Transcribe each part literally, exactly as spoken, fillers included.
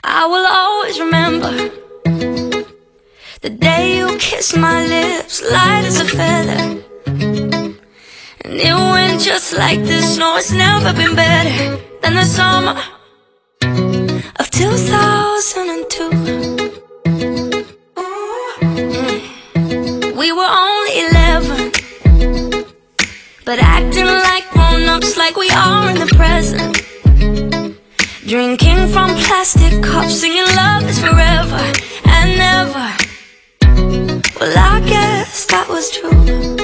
I will always remember the day you kissed my lips, light as a feather. And it went just like this. No, it's never been better than the summer of two thousand two. We were only eleven, but acting like grown-ups, like we are in the present. Drinking from plastic cups, singing love is forever and never. Well, I guess that was true.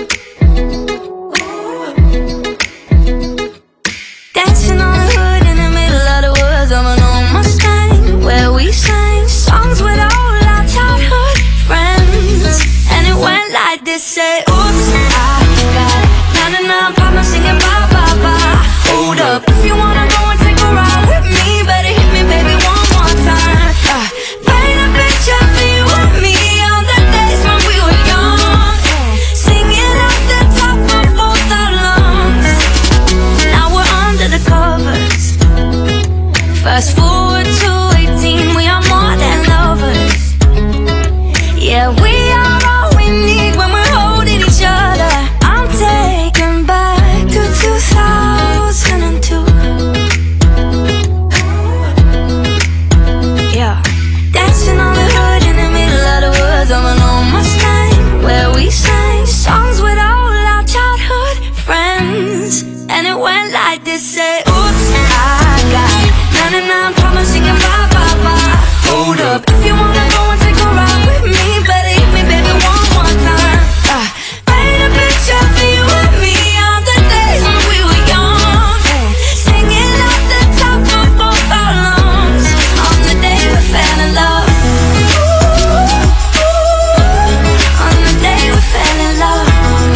Dancing on the hood in the middle of the woods of an old Mustang, where we sang songs with all our childhood friends. And it went like this, say, oops, I got ninety-nine problems singing bye, bye, bye. Hold up, if you wanna go and take a ride with me, better hit me, baby, one more time. uh, Paint a picture for you and me on the days when we were young, singing at the top of both our lungs. Now we're under the covers. Fast forward to eighteen, we are more than lovers. Yeah, we are all we need when we're holding each other. I'm taken back to two thousand two. Yeah, dancing on the hood in the middle of the woods of an old Mustang, where we sang songs with all our childhood friends. And it went like this, say, oops, I got ninety-nine problems singing bye, bye, bye. Hold up, if you wanna go and take a ride with me, better hit me, baby, one more time. uh, Paint a picture for you and me on the days when we were young, singing at the top of both our lungs on the day we fell in love. On the day we fell in love.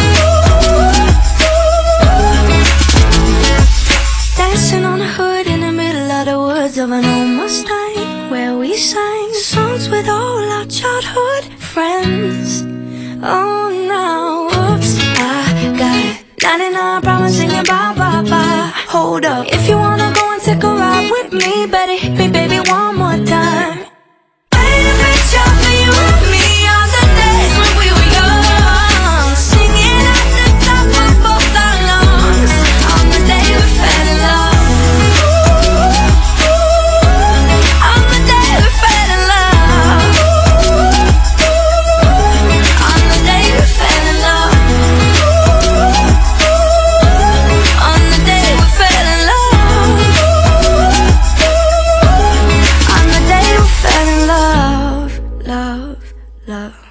Dancing on the hood in the middle of the woods of an old Mustang, where we sang songs with all our childhood friends. Oh, now, whoops, I got ninety-nine problems singing bye, bye, bye. Hold up, if you wanna go and take a ride with me, better hit me, baby, one more time. Paint a picture for you and me on the days when we were young, singing at the top of both our lungs on the day we fell in love. On the day we fell in love. On the day we fell in love. On the day we fell in love. On the day we fell in love. Love, love.